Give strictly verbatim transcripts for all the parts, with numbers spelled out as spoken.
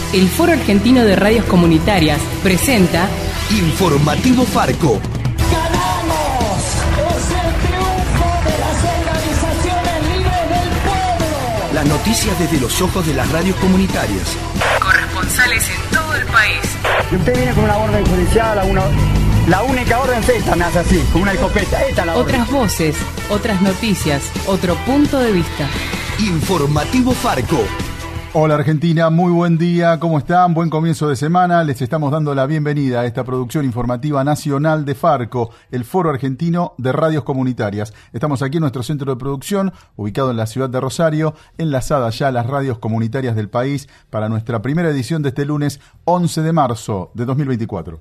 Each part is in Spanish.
el Foro Argentino de Radios Comunitarias presenta Informativo Farco. ¡Ganamos! ¡Es el triunfo de las organizaciones libres del pueblo! Las noticias desde los ojos de las radios comunitarias. Corresponsales en todo el país. Y usted viene con una orden judicial, a una, la única orden es esta, me hace así, con una escopeta. Esta es la orden. Otras voces, otras noticias, otro punto de vista. Informativo Farco. Hola Argentina, muy buen día, ¿cómo están? Buen comienzo de semana, les estamos dando la bienvenida a esta producción informativa nacional de Farco, el Foro Argentino de Radios Comunitarias. Estamos aquí en nuestro centro de producción, ubicado en la ciudad de Rosario, enlazada ya a las radios comunitarias del país para nuestra primera edición de este lunes once de marzo de dos mil veinticuatro.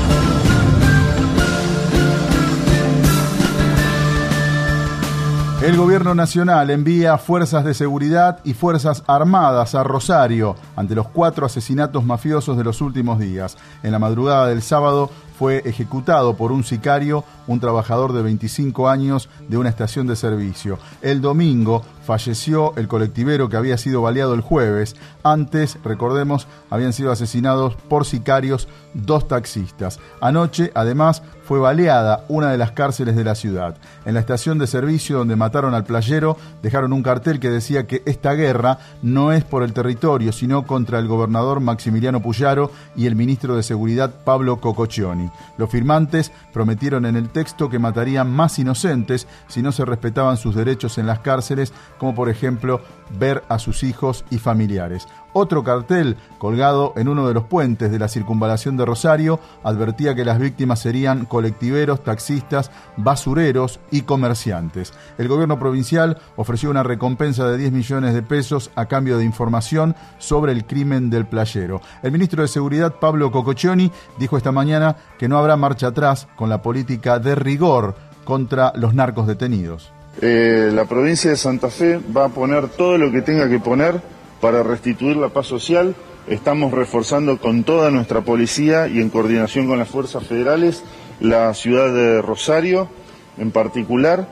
El gobierno nacional envía fuerzas de seguridad y fuerzas armadas a Rosario ante los cuatro asesinatos mafiosos de los últimos días. En la madrugada del sábado fue ejecutado por un sicario un trabajador de veinticinco años de una estación de servicio. El domingo falleció el colectivero que había sido baleado el jueves. Antes, recordemos, habían sido asesinados por sicarios dos taxistas. Anoche, además, fue baleada una de las cárceles de la ciudad. En la estación de servicio donde mataron al playero, dejaron un cartel que decía que esta guerra no es por el territorio, sino contra el gobernador Maximiliano Puyaro y el ministro de Seguridad Pablo Cococcioni. Los firmantes prometieron en el texto que matarían más inocentes si no se respetaban sus derechos en las cárceles, como por ejemplo ver a sus hijos y familiares. Otro cartel, colgado en uno de los puentes de la circunvalación de Rosario, advertía que las víctimas serían colectiveros, taxistas, basureros y comerciantes. El gobierno provincial ofreció una recompensa de diez millones de pesos a cambio de información sobre el crimen del playero. El ministro de Seguridad, Pablo Cococcioni, dijo esta mañana que no habrá marcha atrás con la política de rigor contra los narcos detenidos. Eh, la provincia de Santa Fe va a poner todo lo que tenga que poner para restituir la paz social. Estamos reforzando con toda nuestra policía y en coordinación con las fuerzas federales la ciudad de Rosario en particular,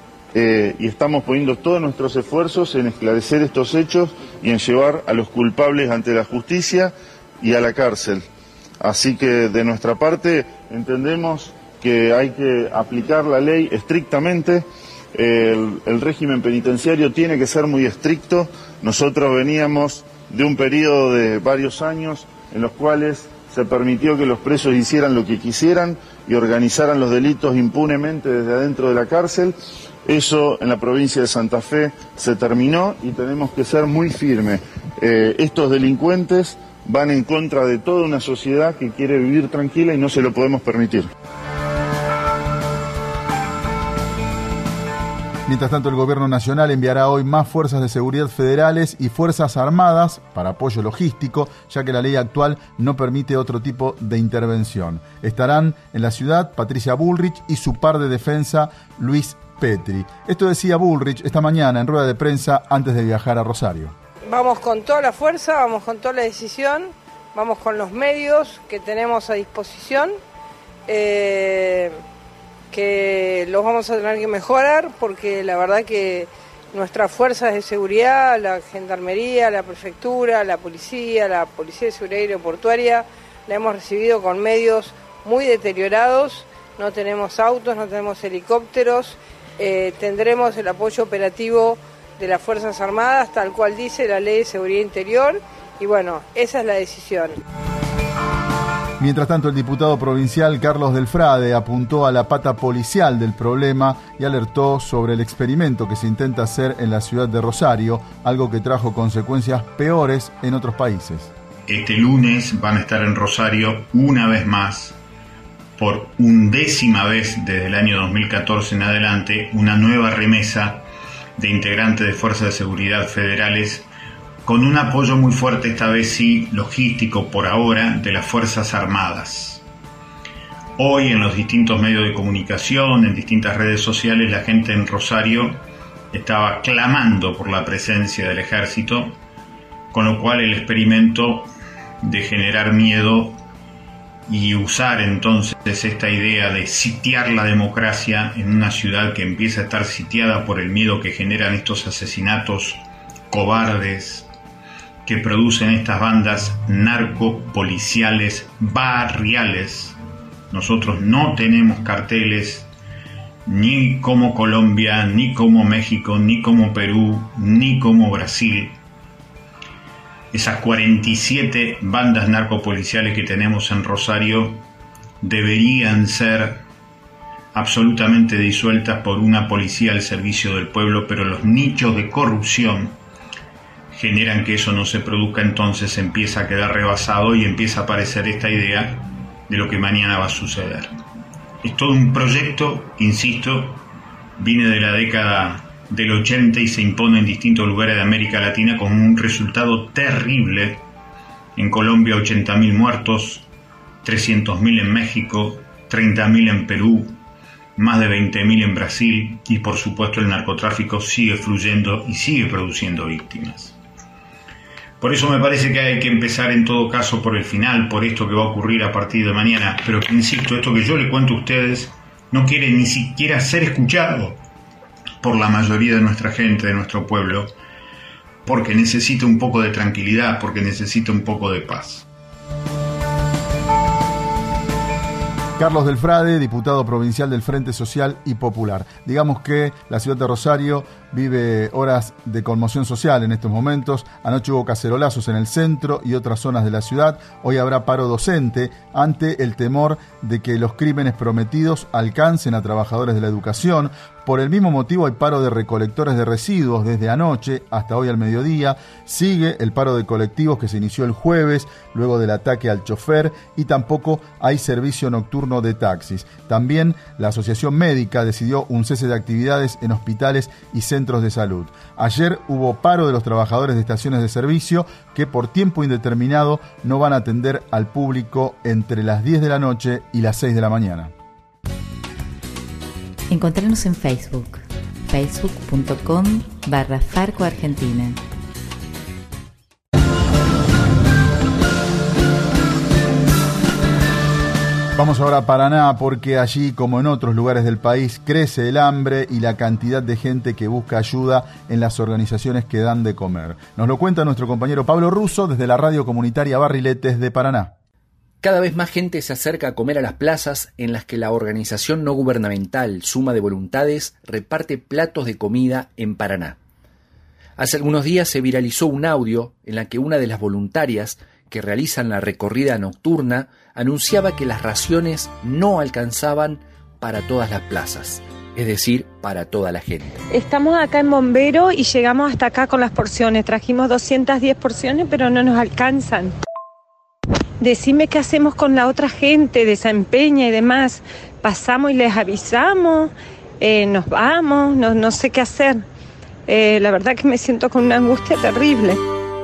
eh, y estamos poniendo todos nuestros esfuerzos en esclarecer estos hechos y en llevar a los culpables ante la justicia y a la cárcel. Así que de nuestra parte entendemos que hay que aplicar la ley estrictamente. El, el régimen penitenciario tiene que ser muy estricto. Nosotros veníamos de un periodo de varios años en los cuales se permitió que los presos hicieran lo que quisieran y organizaran los delitos impunemente desde adentro de la cárcel. Eso en la provincia de Santa Fe se terminó y tenemos que ser muy firmes. Eh, estos delincuentes van en contra de toda una sociedad que quiere vivir tranquila y no se lo podemos permitir. Mientras tanto, el gobierno nacional enviará hoy más fuerzas de seguridad federales y fuerzas armadas para apoyo logístico, ya que la ley actual no permite otro tipo de intervención. Estarán en la ciudad Patricia Bullrich y su par de defensa, Luis Petri. Esto decía Bullrich esta mañana en rueda de prensa antes de viajar a Rosario. Vamos con toda la fuerza, vamos con toda la decisión, vamos con los medios que tenemos a disposición. Eh... que los vamos a tener que mejorar porque la verdad que nuestras fuerzas de seguridad, la gendarmería, la prefectura, la policía, la policía de seguridad aeroportuaria, la hemos recibido con medios muy deteriorados, no tenemos autos, no tenemos helicópteros, eh, tendremos el apoyo operativo de las Fuerzas Armadas, tal cual dice la Ley de Seguridad Interior, y bueno, esa es la decisión. Mientras tanto, el diputado provincial Carlos Delfrade apuntó a la pata policial del problema y alertó sobre el experimento que se intenta hacer en la ciudad de Rosario, algo que trajo consecuencias peores en otros países. Este lunes van a estar en Rosario una vez más, por undécima vez desde el año dos mil catorce en adelante, una nueva remesa de integrantes de fuerzas de seguridad federales con un apoyo muy fuerte, esta vez sí, logístico por ahora, de las Fuerzas Armadas. Hoy en los distintos medios de comunicación, en distintas redes sociales, la gente en Rosario estaba clamando por la presencia del ejército, con lo cual el experimento de generar miedo y usar entonces esta idea de sitiar la democracia en una ciudad que empieza a estar sitiada por el miedo que generan estos asesinatos cobardes, que producen estas bandas narcopoliciales barriales. Nosotros no tenemos carteles ni como Colombia, ni como México, ni como Perú, ni como Brasil. Esas cuarenta y siete bandas narcopoliciales que tenemos en Rosario deberían ser absolutamente disueltas por una policía al servicio del pueblo, pero los nichos de corrupción generan que eso no se produzca. Entonces empieza a quedar rebasado y empieza a aparecer esta idea de lo que mañana va a suceder. Es todo un proyecto, insisto, viene de la década del ochenta y se impone en distintos lugares de América Latina con un resultado terrible. En Colombia ochenta mil muertos, trescientos mil en México, treinta mil en Perú, más de veinte mil en Brasil, y por supuesto el narcotráfico sigue fluyendo y sigue produciendo víctimas. Por eso me parece que hay que empezar en todo caso por el final, por esto que va a ocurrir a partir de mañana, pero que insisto, esto que yo le cuento a ustedes no quiere ni siquiera ser escuchado por la mayoría de nuestra gente, de nuestro pueblo, porque necesita un poco de tranquilidad, porque necesita un poco de paz. Carlos Delfrade, diputado provincial del Frente Social y Popular. Digamos que la ciudad de Rosario vive horas de conmoción social en estos momentos. Anoche hubo cacerolazos en el centro y otras zonas de la ciudad. Hoy habrá paro docente ante el temor de que los crímenes prometidos alcancen a trabajadores de la educación. Por el mismo motivo hay paro de recolectores de residuos desde anoche hasta hoy al mediodía. Sigue el paro de colectivos que se inició el jueves luego del ataque al chofer, y tampoco hay servicio nocturno de taxis. También la Asociación Médica decidió un cese de actividades en hospitales y centros de salud. Ayer hubo paro de los trabajadores de estaciones de servicio que por tiempo indeterminado no van a atender al público entre las diez de la noche y las seis de la mañana. Encontrarnos en Facebook, facebook punto com barra Farco Argentina. Vamos ahora a Paraná, porque allí, como en otros lugares del país, crece el hambre y la cantidad de gente que busca ayuda en las organizaciones que dan de comer. Nos lo cuenta nuestro compañero Pablo Russo desde la radio comunitaria Barriletes de Paraná. Cada vez más gente se acerca a comer a las plazas en las que la organización no gubernamental Suma de Voluntades reparte platos de comida en Paraná. Hace algunos días se viralizó un audio en la que una de las voluntarias que realizan la recorrida nocturna anunciaba que las raciones no alcanzaban para todas las plazas, es decir, para toda la gente. Estamos acá en Bombero y llegamos hasta acá con las porciones. Trajimos doscientas diez porciones, pero no nos alcanzan. Decime qué hacemos con la otra gente de San Peña y demás. Pasamos y les avisamos, eh, nos vamos, no, no sé qué hacer. Eh, la verdad que me siento con una angustia terrible.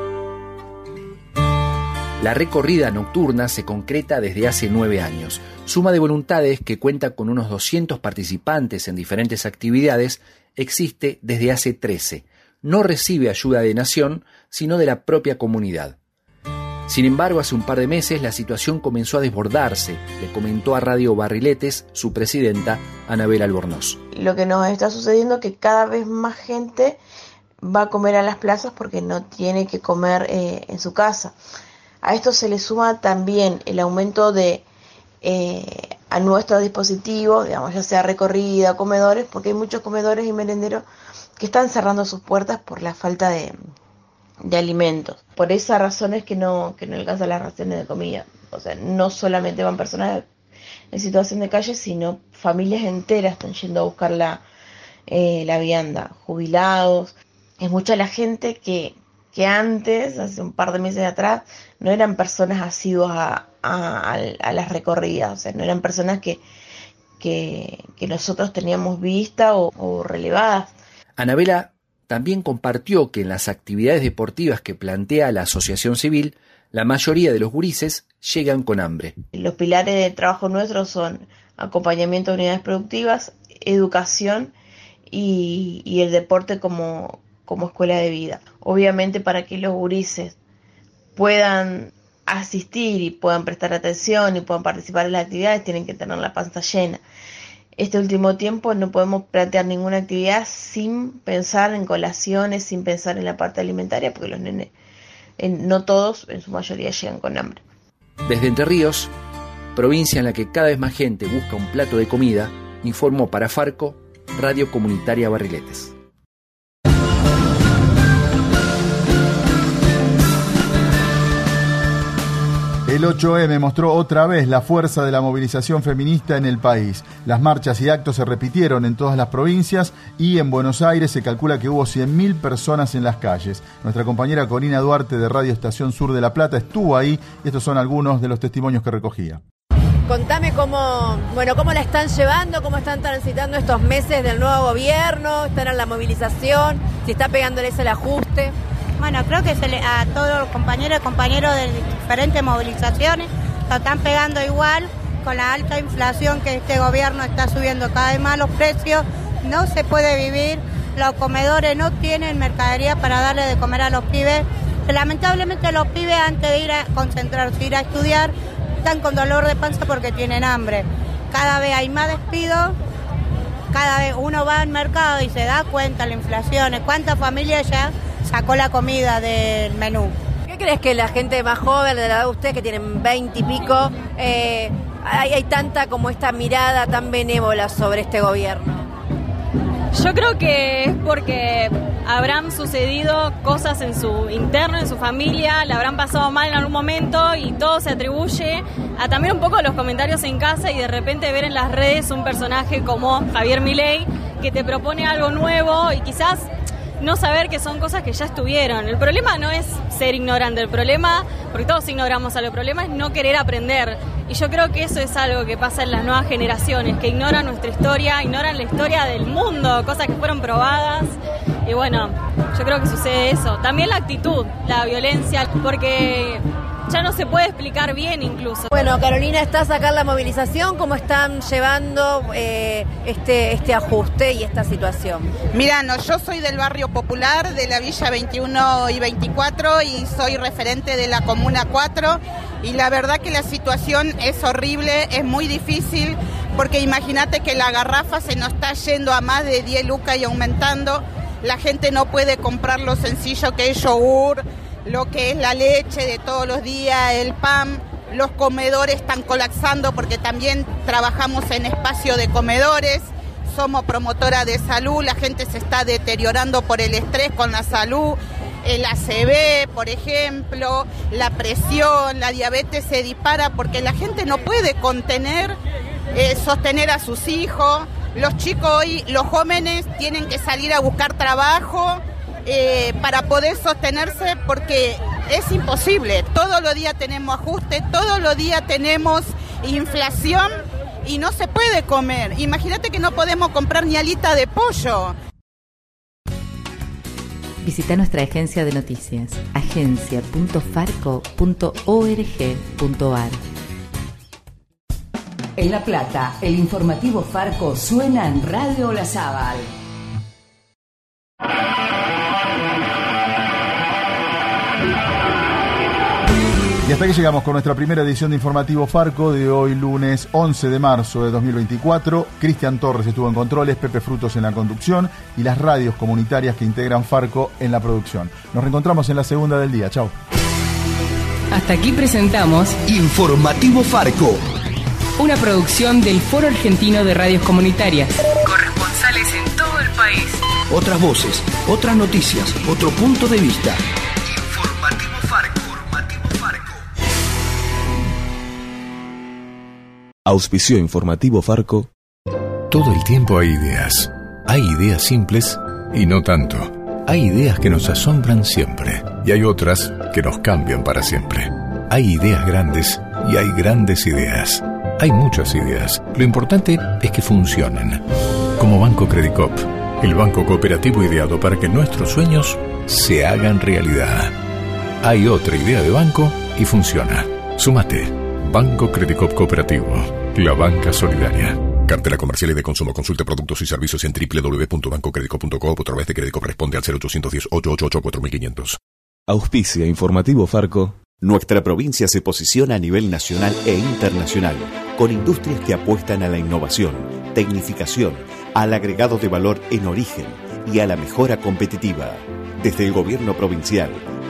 La recorrida nocturna se concreta desde hace nueve años. Suma de Voluntades, que cuenta con unos doscientos participantes en diferentes actividades, existe desde hace trece. No recibe ayuda de Nación, sino de la propia comunidad. Sin embargo, hace un par de meses la situación comenzó a desbordarse, le comentó a Radio Barriletes su presidenta, Anabel Albornoz. Lo que nos está sucediendo es que cada vez más gente va a comer a las plazas porque no tiene que comer eh, en su casa. A esto se le suma también el aumento de eh, a nuestros dispositivos, digamos, ya sea recorrida, comedores, porque hay muchos comedores y merenderos que están cerrando sus puertas por la falta de, de alimentos. Por esa razón es que no, que no alcanzan las raciones de comida. O sea, no solamente van personas en situación de calle, sino familias enteras están yendo a buscar la, eh, la vianda, jubilados. Es mucha la gente que... que antes, hace un par de meses atrás, no eran personas asiduas a, a, a las recorridas, o sea, no eran personas que, que, que nosotros teníamos vista o, o relevadas. Anabela también compartió que en las actividades deportivas que plantea la asociación civil, la mayoría de los gurises llegan con hambre. Los pilares de trabajo nuestros son acompañamiento de unidades productivas, educación y, y el deporte como... como escuela de vida. Obviamente, para que los gurises puedan asistir y puedan prestar atención y puedan participar en las actividades, tienen que tener la panza llena. Este último tiempo no podemos plantear ninguna actividad sin pensar en colaciones, sin pensar en la parte alimentaria, porque los nenes en, no todos, en su mayoría llegan con hambre. Desde Entre Ríos, provincia en la que cada vez más gente busca un plato de comida, informó para Farco, Radio Comunitaria Barriletes. El ocho eme mostró otra vez la fuerza de la movilización feminista en el país. Las marchas y actos se repitieron en todas las provincias y en Buenos Aires se calcula que hubo cien mil personas en las calles. Nuestra compañera Corina Duarte de Radio Estación Sur de La Plata estuvo ahí y estos son algunos de los testimonios que recogía. Contame cómo, bueno, cómo la están llevando, cómo están transitando estos meses del nuevo gobierno, están en la movilización, si está pegándoles el ajuste. Bueno, creo que se le, a todos los compañeros y compañeros de diferentes movilizaciones lo están pegando igual, con la alta inflación que este gobierno está subiendo cada vez más los precios, no se puede vivir, los comedores no tienen mercadería para darle de comer a los pibes, lamentablemente los pibes antes de ir a concentrarse, ir a estudiar, están con dolor de panza porque tienen hambre, cada vez hay más despidos, cada vez uno va al mercado y se da cuenta la inflación, cuántas familias ya sacó la comida del menú. ¿Qué crees que la gente más joven, de la edad de ustedes, que tienen veinte y pico, eh, hay, hay tanta como esta mirada tan benévola sobre este gobierno? Yo creo que es porque habrán sucedido cosas en su interno, en su familia, la habrán pasado mal en algún momento y todo se atribuye a también un poco los comentarios en casa y de repente ver en las redes un personaje como Javier Milei que te propone algo nuevo y quizás no saber que son cosas que ya estuvieron. El problema no es ser ignorante, el problema, porque todos ignoramos algo, el problema es no querer aprender. Y yo creo que eso es algo que pasa en las nuevas generaciones, que ignoran nuestra historia, ignoran la historia del mundo, cosas que fueron probadas. Y bueno, yo creo que sucede eso. También la actitud, la violencia, porque ya no se puede explicar bien incluso. Bueno, Carolina, ¿estás acá en la movilización? ¿Cómo están llevando eh, este, este ajuste y esta situación? Mirá, no, yo soy del barrio popular, de la Villa veintiuno y veinticuatro y soy referente de la Comuna cuatro y la verdad que la situación es horrible, es muy difícil porque imagínate que la garrafa se nos está yendo a más de diez lucas y aumentando, la gente no puede comprar lo sencillo que es yogur, lo que es la leche de todos los días, el pan, los comedores están colapsando porque también trabajamos en espacio de comedores, somos promotora de salud, la gente se está deteriorando por el estrés con la salud, el A C V, por ejemplo, la presión, la diabetes se dispara porque la gente no puede contener, eh, sostener a sus hijos, los chicos hoy, los jóvenes tienen que salir a buscar trabajo, Eh, para poder sostenerse porque es imposible, todos los días tenemos ajuste, todos los días tenemos inflación y no se puede comer, imagínate que no podemos comprar ni alita de pollo. Visita nuestra agencia de noticias, agencia punto farco punto org punto ar. En La Plata, el informativo Farco suena en Radio Olazábal. Y hasta aquí llegamos con nuestra primera edición de Informativo Farco de hoy, lunes once de marzo de dos mil veinticuatro. Cristian Torres estuvo en controles, Pepe Frutos en la conducción y las radios comunitarias que integran Farco en la producción. Nos reencontramos en la segunda del día. Chau. Hasta aquí presentamos Informativo Farco, una producción del Foro Argentino de Radios Comunitarias. Corresponsales en todo el país. Otras voces, otras noticias, otro punto de vista. Informativo Farco. Auspicio Informativo Farco. Todo el tiempo hay ideas. Hay ideas simples y no tanto. Hay ideas que nos asombran siempre y hay otras que nos cambian para siempre. Hay ideas grandes y hay grandes ideas. Hay muchas ideas. Lo importante es que funcionen. Como Banco Credicop, el banco cooperativo ideado para que nuestros sueños se hagan realidad. Hay otra idea de banco y funciona. Súmate. Banco Credicop Cooperativo, la banca solidaria. Cartela comercial y de consumo. Consulte productos y servicios en doble u doble u doble u punto banco credicop punto com o a través de Credicop responde al cero ochocientos diez, ochocientos ochenta y ocho, cuatro mil quinientos. Auspicia Informativo Farco. Nuestra provincia se posiciona a nivel nacional e internacional, con industrias que apuestan a la innovación, tecnificación, al agregado de valor en origen y a la mejora competitiva. Desde el gobierno provincial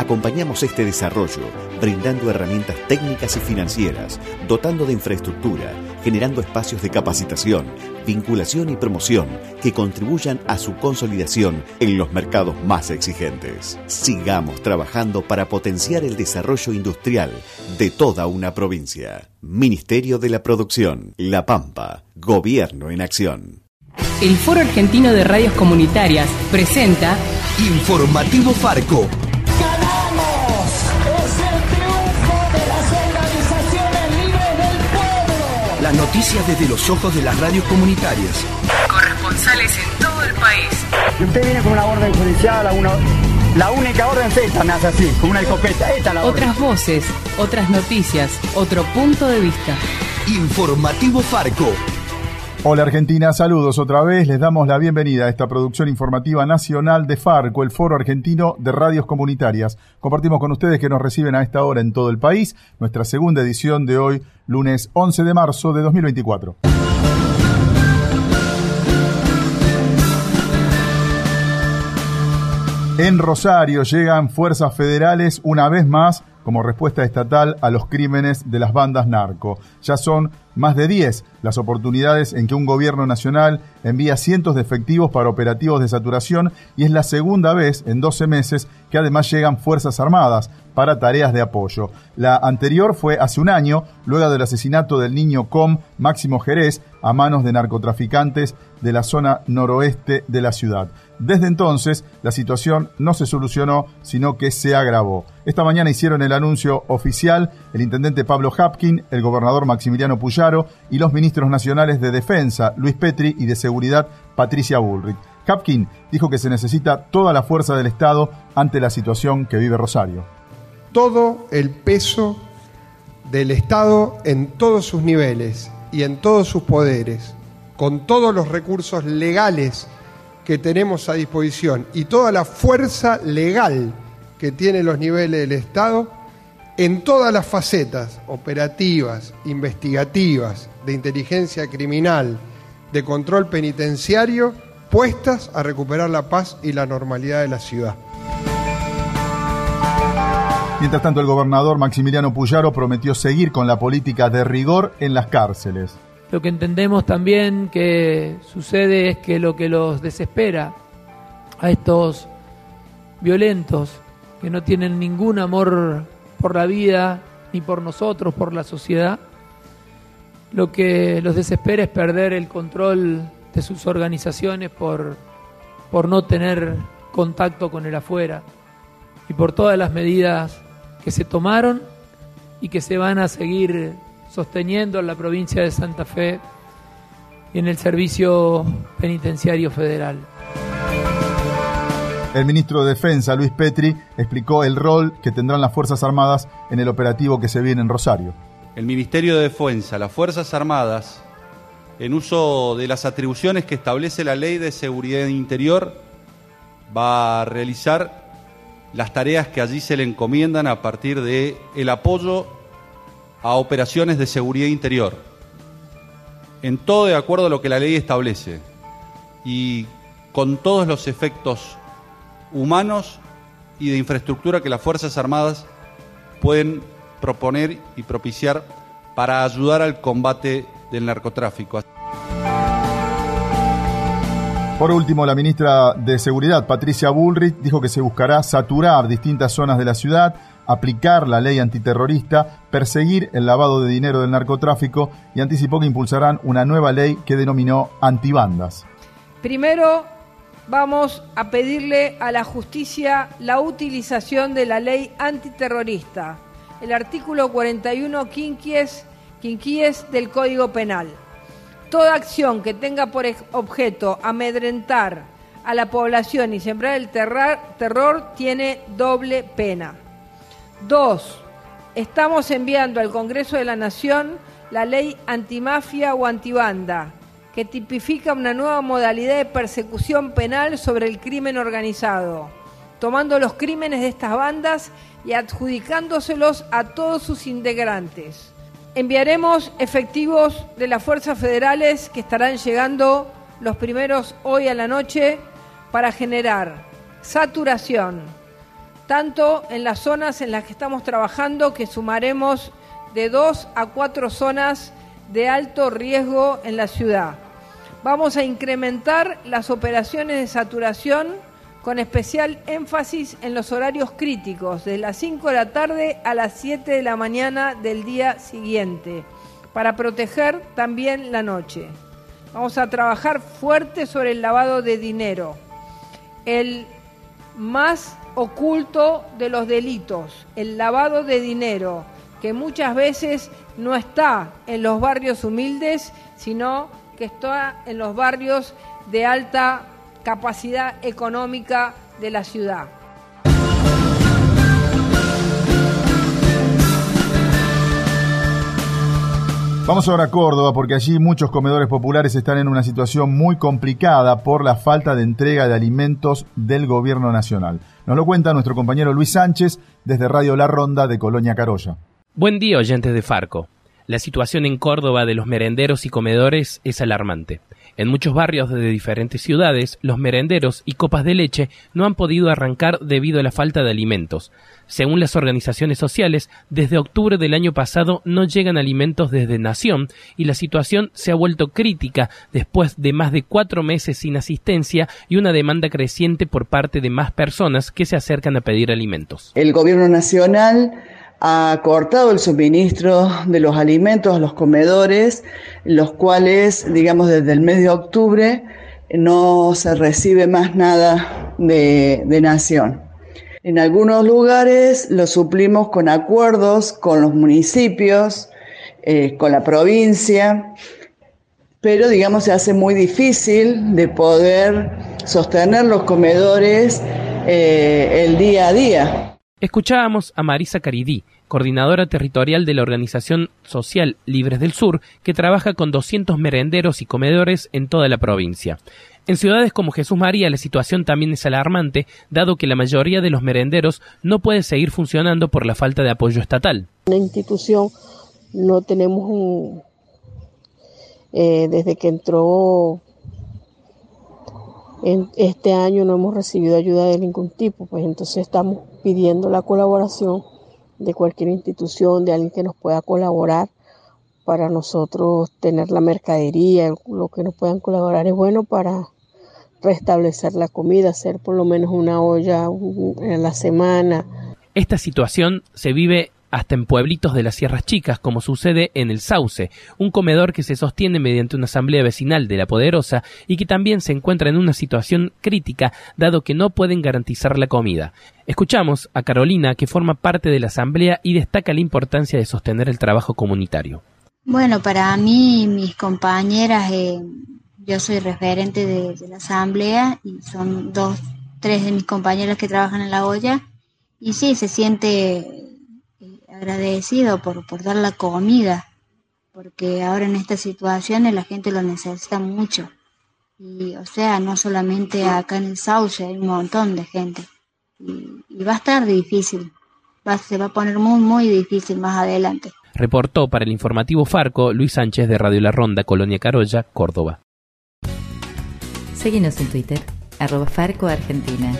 Acompañamos este desarrollo, brindando herramientas técnicas y financieras, dotando de infraestructura, generando espacios de capacitación, vinculación y promoción que contribuyan a su consolidación en los mercados más exigentes. Sigamos trabajando para potenciar el desarrollo industrial de toda una provincia. Ministerio de la Producción, La Pampa, Gobierno en Acción. El Foro Argentino de Radios Comunitarias presenta Informativo Farco. ¡Ganamos! ¡Es el triunfo de las organizaciones libres del pueblo! Las noticias desde los ojos de las radios comunitarias. Corresponsales en todo el país. Y usted viene con una orden judicial, a una, la única orden es esta, me hace así, con una escopeta. Esta es la orden. Otras voces, otras noticias, otro punto de vista. Informativo Farco. Hola Argentina, saludos otra vez. Les damos la bienvenida a esta producción informativa nacional de Farco, el Foro Argentino de Radios Comunitarias. Compartimos con ustedes que nos reciben a esta hora en todo el país, nuestra segunda edición de hoy, lunes once de marzo de dos mil veinticuatro. En Rosario llegan fuerzas federales una vez más como respuesta estatal a los crímenes de las bandas narco. Ya son más de diez las oportunidades en que un gobierno nacional envía cientos de efectivos para operativos de saturación y es la segunda vez en doce meses que además llegan Fuerzas Armadas para tareas de apoyo. La anterior fue hace un año, luego del asesinato del niño Com Máximo Jerez a manos de narcotraficantes de la zona noroeste de la ciudad. Desde entonces, la situación no se solucionó, sino que se agravó. Esta mañana hicieron el anuncio oficial el intendente Pablo Hapkin, el gobernador Maximiliano Puyaro y los ministros nacionales de Defensa, Luis Petri, y de Seguridad, Patricia Bullrich. Hapkin dijo que se necesita toda la fuerza del Estado ante la situación que vive Rosario. Todo el peso del Estado en todos sus niveles y en todos sus poderes, con todos los recursos legales que tenemos a disposición y toda la fuerza legal que tienen los niveles del Estado en todas las facetas operativas, investigativas, de inteligencia criminal, de control penitenciario, puestas a recuperar la paz y la normalidad de la ciudad. Mientras tanto, el gobernador Maximiliano Puyaro prometió seguir con la política de rigor en las cárceles. Lo que entendemos también que sucede es que lo que los desespera a estos violentos, que no tienen ningún amor por la vida, ni por nosotros, por la sociedad, lo que los desespera es perder el control de sus organizaciones por, por no tener contacto con el afuera y por todas las medidas que se tomaron y que se van a seguir sosteniendo en la provincia de Santa Fe y en el Servicio Penitenciario Federal. El ministro de Defensa, Luis Petri, explicó el rol que tendrán las Fuerzas Armadas en el operativo que se viene en Rosario. El Ministerio de Defensa, las Fuerzas Armadas, en uso de las atribuciones que establece la Ley de Seguridad Interior, va a realizar las tareas que allí se le encomiendan a partir de el apoyo a operaciones de seguridad interior, en todo de acuerdo a lo que la ley establece y con todos los efectos humanos y de infraestructura que las Fuerzas Armadas pueden proponer y propiciar para ayudar al combate del narcotráfico. Por último, la ministra de Seguridad, Patricia Bullrich, dijo que se buscará saturar distintas zonas de la ciudad, aplicar la ley antiterrorista, perseguir el lavado de dinero del narcotráfico y anticipó que impulsarán una nueva ley que denominó antibandas. Primero vamos a pedirle a la justicia la utilización de la ley antiterrorista, el artículo cuarenta y uno quinquies, quinquies del Código Penal. Toda acción que tenga por objeto amedrentar a la población y sembrar el terror, terror tiene doble pena. Dos, estamos enviando al Congreso de la Nación la ley antimafia o antibanda, que tipifica una nueva modalidad de persecución penal sobre el crimen organizado, tomando los crímenes de estas bandas y adjudicándoselos a todos sus integrantes. Enviaremos efectivos de las fuerzas federales que estarán llegando los primeros hoy a la noche para generar saturación, tanto en las zonas en las que estamos trabajando, que sumaremos de dos a cuatro zonas de alto riesgo en la ciudad. Vamos a incrementar las operaciones de saturación con especial énfasis en los horarios críticos, de las cinco de la tarde a las siete de la mañana del día siguiente, para proteger también la noche. Vamos a trabajar fuerte sobre el lavado de dinero, el más oculto de los delitos, el lavado de dinero, que muchas veces no está en los barrios humildes, sino que está en los barrios de alta capacidad económica de la ciudad. Vamos ahora a Córdoba, porque allí muchos comedores populares están en una situación muy complicada por la falta de entrega de alimentos del gobierno nacional. Nos lo cuenta nuestro compañero Luis Sánchez desde Radio La Ronda de Colonia Carolla. Buen día, oyentes de Farco. La situación en Córdoba de los merenderos y comedores es alarmante. En muchos barrios de diferentes ciudades, los merenderos y copas de leche no han podido arrancar debido a la falta de alimentos. Según las organizaciones sociales, desde octubre del año pasado no llegan alimentos desde Nación y la situación se ha vuelto crítica después de más de cuatro meses sin asistencia y una demanda creciente por parte de más personas que se acercan a pedir alimentos. El gobierno nacional ha cortado el suministro de los alimentos a los comedores, los cuales, digamos, desde el mes de octubre no se recibe más nada de, de Nación. En algunos lugares lo suplimos con acuerdos con los municipios, eh, con la provincia, pero, digamos, se hace muy difícil de poder sostener los comedores eh, el día a día. Escuchábamos a Marisa Caridí, coordinadora territorial de la organización social Libres del Sur, que trabaja con doscientos merenderos y comedores en toda la provincia. En ciudades como Jesús María la situación también es alarmante, dado que la mayoría de los merenderos no puede seguir funcionando por la falta de apoyo estatal. Una institución no tenemos un, eh, desde que entró en este año no hemos recibido ayuda de ningún tipo, pues entonces estamos pidiendo la colaboración de cualquier institución, de alguien que nos pueda colaborar para nosotros tener la mercadería, lo que nos puedan colaborar es bueno para restablecer la comida, hacer por lo menos una olla en la semana. Esta situación se vive hasta en pueblitos de las Sierras Chicas, como sucede en El Sauce, un comedor que se sostiene mediante una asamblea vecinal de La Poderosa y que también se encuentra en una situación crítica, dado que no pueden garantizar la comida. Escuchamos a Carolina, que forma parte de la asamblea y destaca la importancia de sostener el trabajo comunitario. Bueno, para mí, mis compañeras, eh, yo soy referente de, de la asamblea y son dos, tres de mis compañeras que trabajan en la olla y sí, se siente agradecido por, por dar la comida, porque ahora en estas situaciones la gente lo necesita mucho. Y, o sea, no solamente acá en el Sauce, hay un montón de gente. Y, y va a estar difícil, va, se va a poner muy, muy difícil más adelante. Reportó para el informativo Farco Luis Sánchez de Radio La Ronda, Colonia Carolla, Córdoba. Seguinos en Twitter, arroba Farco Argentina.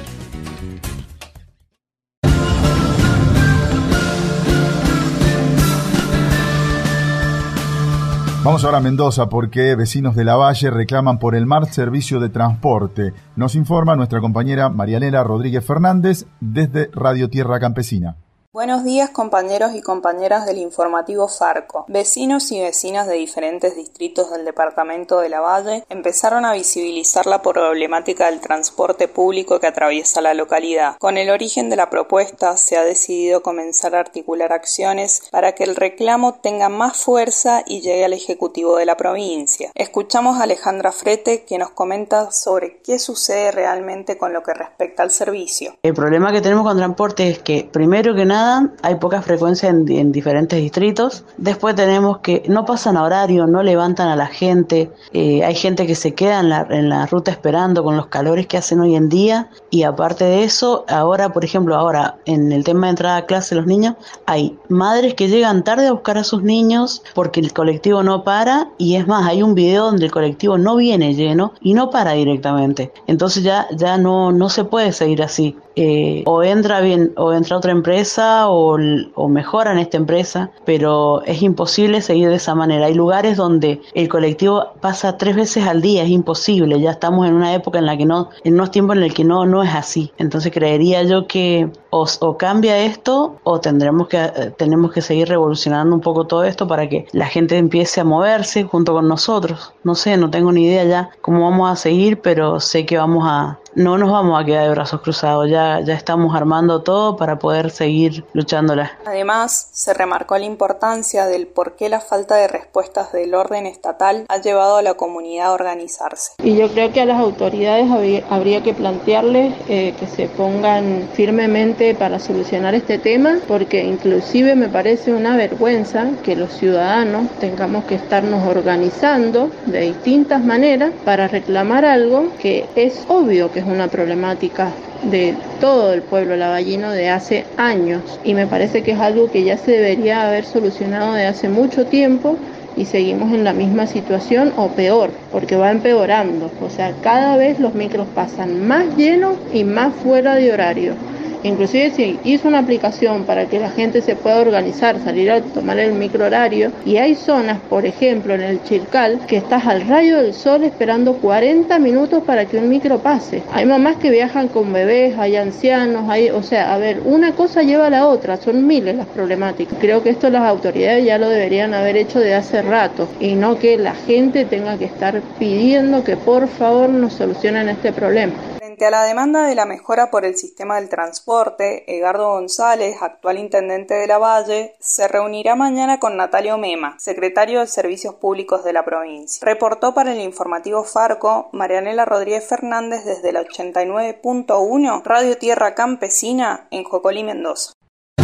Vamos ahora a Mendoza porque vecinos de Lavalle reclaman por el mal servicio de transporte. Nos informa nuestra compañera Marianela Rodríguez Fernández desde Radio Tierra Campesina. Buenos días, compañeros y compañeras del informativo Farco. Vecinos y vecinas de diferentes distritos del departamento de Lavalle empezaron a visibilizar la problemática del transporte público que atraviesa la localidad. Con el origen de la propuesta se ha decidido comenzar a articular acciones para que el reclamo tenga más fuerza y llegue al Ejecutivo de la provincia. Escuchamos a Alejandra Frete, que nos comenta sobre qué sucede realmente con lo que respecta al servicio. El problema que tenemos con transporte es que, primero que nada, mañana, hay poca frecuencia en, en diferentes distritos. Después tenemos que no pasan a horario, no levantan a la gente, eh, hay gente que se queda en la, en la ruta esperando con los calores que hacen hoy en día, y aparte de eso, ahora, por ejemplo, ahora en el tema de entrada a clase de los niños, hay madres que llegan tarde a buscar a sus niños porque el colectivo no para, y es más, hay un video donde el colectivo no viene lleno y no para directamente. Entonces ya, ya no, no se puede seguir así. Eh, o entra bien, o entra otra empresa, o, o mejoran esta empresa, pero es imposible seguir de esa manera. Hay lugares donde el colectivo pasa tres veces al día, es imposible. Ya estamos en una época en la que no, en unos tiempos en el que no, no es así. Entonces creería yo que o, o cambia esto, o tendremos que, eh, tenemos que seguir revolucionando un poco todo esto para que la gente empiece a moverse junto con nosotros. No sé, no tengo ni idea ya cómo vamos a seguir, pero sé que vamos a no nos vamos a quedar de brazos cruzados, ya, ya estamos armando todo para poder seguir luchándola. Además, se remarcó la importancia del por qué la falta de respuestas del orden estatal ha llevado a la comunidad a organizarse. Y yo creo que a las autoridades habría, habría que plantearles eh, que se pongan firmemente para solucionar este tema, porque inclusive me parece una vergüenza que los ciudadanos tengamos que estarnos organizando de distintas maneras para reclamar algo que es obvio que es una problemática de todo el pueblo lavallino de hace años, y me parece que es algo que ya se debería haber solucionado de hace mucho tiempo, y seguimos en la misma situación o peor, porque va empeorando. O sea, cada vez los micros pasan más llenos y más fuera de horario. Inclusive si hizo una aplicación para que la gente se pueda organizar, salir a tomar el microhorario, y hay zonas, por ejemplo en el Chilcal, que estás al rayo del sol esperando cuarenta minutos para que un micro pase. Hay mamás que viajan con bebés, hay ancianos, hay, o sea, a ver, una cosa lleva a la otra, son miles las problemáticas. Creo que esto las autoridades ya lo deberían haber hecho de hace rato, y no que la gente tenga que estar pidiendo que por favor nos solucionen este problema. Frente a la demanda de la mejora por el sistema del transporte, Edgardo González, actual intendente de Lavalle, se reunirá mañana con Natalio Mema, secretario de Servicios Públicos de la provincia. Reportó para el informativo Farco Marianela Rodríguez Fernández desde la ochenta y nueve punto uno, Radio Tierra Campesina, en Jocolí, Mendoza.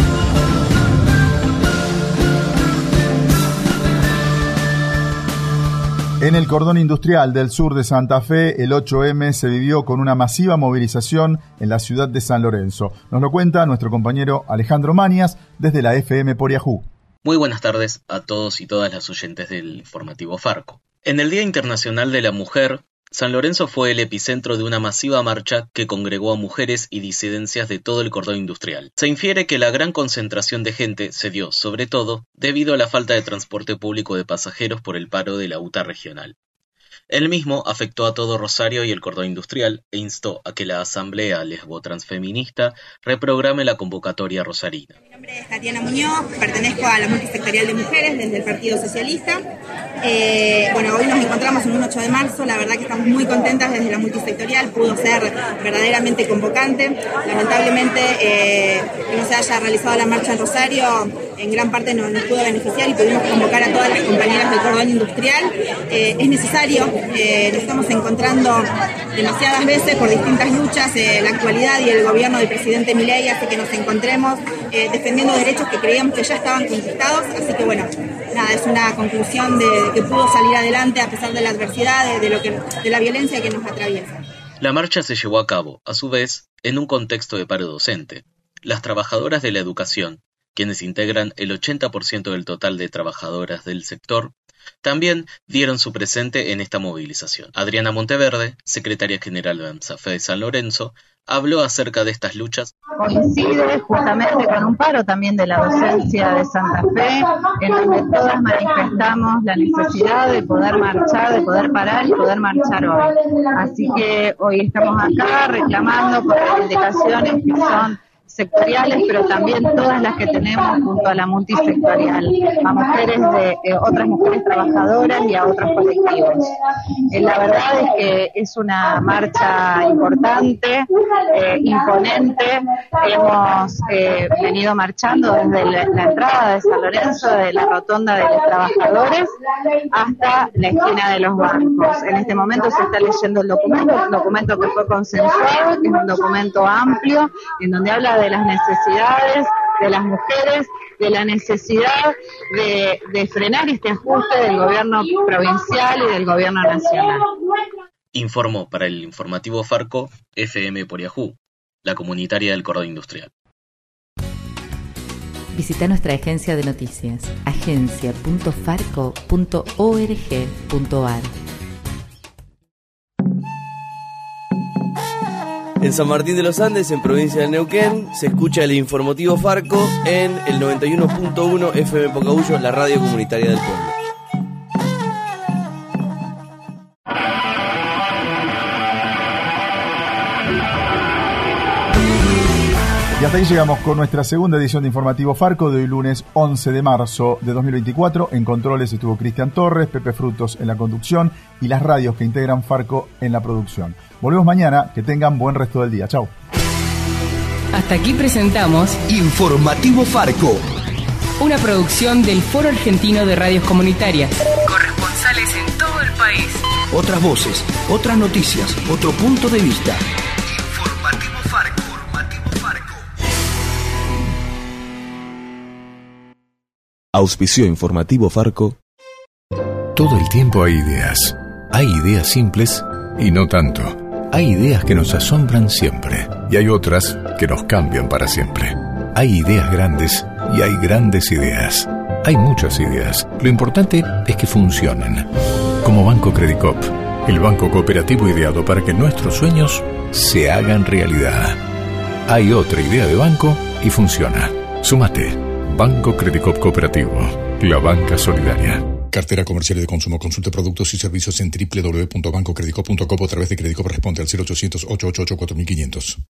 En el cordón industrial del sur de Santa Fe, el ocho eme se vivió con una masiva movilización en la ciudad de San Lorenzo. Nos lo cuenta nuestro compañero Alejandro Manias desde la F M por Yahoo. Muy buenas tardes a todos y todas las oyentes del informativo Farco. En el Día Internacional de la Mujer, San Lorenzo fue el epicentro de una masiva marcha que congregó a mujeres y disidencias de todo el cordón industrial. Se infiere que la gran concentración de gente se dio, sobre todo, debido a la falta de transporte público de pasajeros por el paro de la U T A regional. El mismo afectó a todo Rosario y el cordón industrial e instó a que la Asamblea Lesbo-Transfeminista reprograme la convocatoria rosarina. Mi nombre es Tatiana Muñoz, pertenezco a la Multisectorial de Mujeres desde el Partido Socialista. Eh, bueno, hoy nos encontramos en un ocho de marzo, la verdad que estamos muy contentas desde la Multisectorial, pudo ser verdaderamente convocante. Lamentablemente eh, que no se haya realizado la marcha en Rosario en gran parte no nos pudo beneficiar y pudimos convocar a todas las compañeras del cordón industrial. Eh, es necesario, eh, nos estamos encontrando demasiadas veces por distintas luchas, eh, la actualidad y el gobierno del presidente Milei hace que nos encontremos eh, defendiendo derechos que creíamos que ya estaban conquistados, así que bueno, nada, es una conclusión de, de que pudo salir adelante a pesar de la adversidad, de, de, lo que, de la violencia que nos atraviesa. La marcha se llevó a cabo, a su vez, en un contexto de paro docente. Las trabajadoras de la educación, quienes integran el ochenta por ciento del total de trabajadoras del sector, también dieron su presente en esta movilización. Adriana Monteverde, secretaria general de AMSAFE de San Lorenzo, habló acerca de estas luchas. Coincide justamente con un paro también de la docencia de Santa Fe, en donde todas manifestamos la necesidad de poder marchar, de poder parar y poder marchar hoy. Así que hoy estamos acá reclamando por reivindicaciones que son sectoriales, pero también todas las que tenemos junto a la multisectorial, a mujeres de eh, otras mujeres trabajadoras y a otros colectivos. Eh, la verdad es que es una marcha importante, eh, imponente. Hemos eh, venido marchando desde la, la entrada de San Lorenzo, de la rotonda de los trabajadores, hasta la esquina de los bancos. En este momento se está leyendo el documento, un documento que fue consensuado, que es un documento amplio, en donde habla de las necesidades de las mujeres, de la necesidad de, de frenar este ajuste del gobierno provincial y del gobierno nacional. Informó para el informativo Farco F M por Yahoo, la comunitaria del Cordón Industrial. Visita nuestra agencia de noticias, agencia punto farco punto org punto ar. En San Martín de los Andes, en provincia de Neuquén, se escucha el informativo Farco en el noventa y uno punto uno F M Pocahuyo, la radio comunitaria del pueblo. Y hasta ahí llegamos con nuestra segunda edición de Informativo Farco de hoy lunes once de marzo de dos mil veinticuatro. En controles estuvo Cristian Torres, Pepe Frutos en la conducción y las radios que integran Farco en la producción. Volvemos mañana, que tengan buen resto del día. Chau. Hasta aquí presentamos Informativo Farco, una producción del Foro Argentino de Radios Comunitarias. Corresponsales en todo el país. Otras voces, otras noticias, otro punto de vista. Informativo Farco. Auspicio informativo Farco. Todo el tiempo hay ideas. Hay ideas simples y no tanto. Hay ideas que nos asombran siempre y hay otras que nos cambian para siempre. Hay ideas grandes y hay grandes ideas. Hay muchas ideas. Lo importante es que funcionen. Como Banco Credicop, el banco cooperativo ideado para que nuestros sueños se hagan realidad. Hay otra idea de banco y funciona. Súmate. Banco Credicop Cooperativo, la banca solidaria. Cartera comercial y de consumo. Consulte productos y servicios en doble u doble u doble u punto banco credicop punto com o a través de Credicop. Responde al cero ochocientos, ochocientos ochenta y ocho, cuatro mil quinientos.